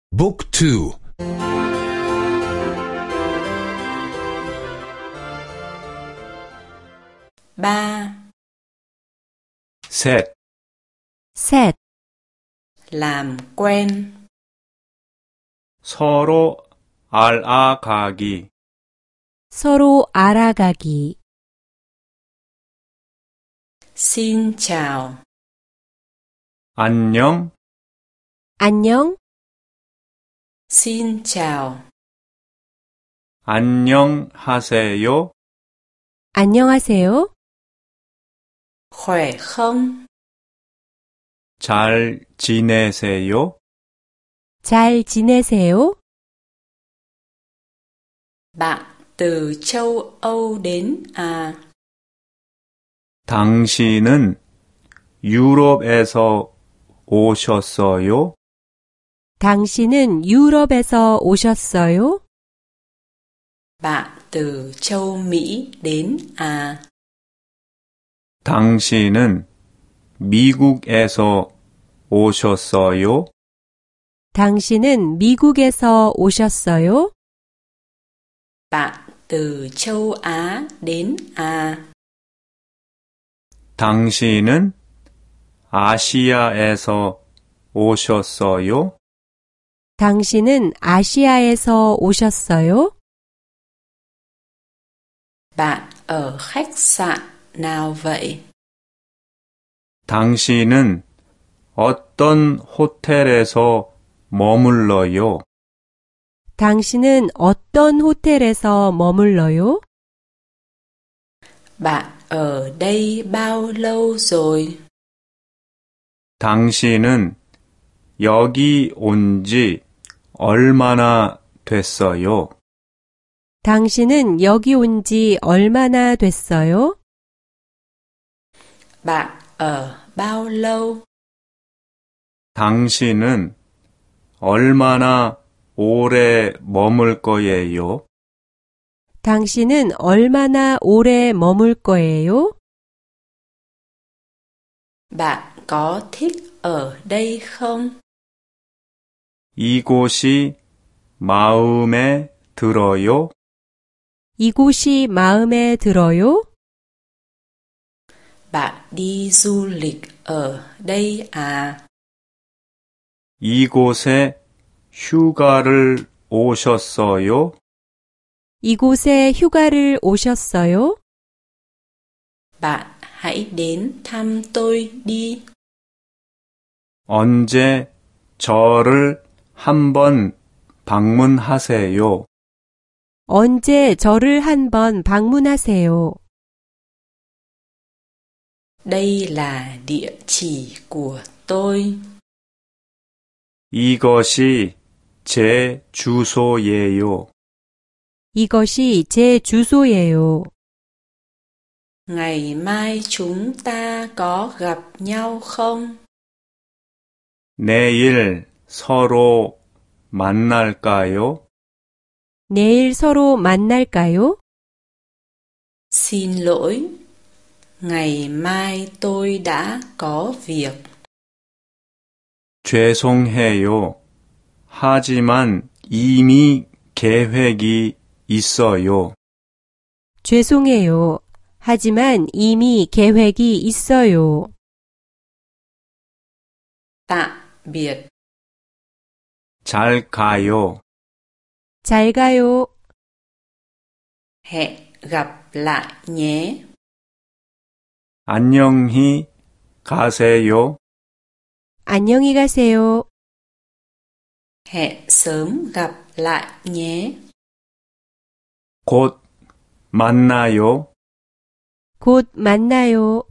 บุ๊กทู ba 셋 셋 làm quen 서로 알아가기 서로 알아가기 xin chào 안녕 안녕 xin chào 안녕하세요 안녕하세요 khỏe không 잘 지내세요 잘 지내세요 bạn từ châu Âu đến à 당신은 유럽에서 오셨어요? 당신은 유럽에서 오셨어요? bạn từ châu Mỹ đến à 당신은 미국에서 오셨어요? 당신은 미국에서 오셨어요? bạn từ châu Á đến à 당신은 아시아에서 오셨어요? 당신은 아시아에서 오셨어요? bạn ở khách sạn nào vậy 당신은 어떤 호텔에서 머물러요? 당신은 어떤 호텔에서 머물러요? bạn ở đây bao lâu rồi 당신은 여기 온 지 얼마나 됐어요? 당신은 여기 온 지 얼마나 됐어요? bạn ở bao lâu 당신은 얼마나 오래 머물 거예요? 당신은 얼마나 오래 머물 거예요? bạn có thích ở đây không 이곳이 마음에 들어요? 이곳이 마음에 들어요? bạn đi du lịch ở đây à 이곳에 휴가를 오셨어요? 이곳에 휴가를 오셨어요? bạn hãy đến thăm tôi đi 언제 저를 한번 방문하세요? 언제 저를 한번 방문하세요? đây là địa chỉ của tôi 이것이 제 주소예요. 이것이 제 주소예요. ngày mai chúng ta có gặp nhau không 내일 서로 만날까요? 내일 서로 만날까요? xin lỗi ngày mai tôi đã có việc 죄송해요. 하지만 이미 계획이 있어요. 죄송해요. 하지만 이미 계획이 있어요. tạm biệt 잘 가요. 잘 가요. hẹn gặp lại nhé 안녕히 가세요. 안녕히 가세요. hẹn sớm gặp lại nhé 곧 만나요. 곧 만나요.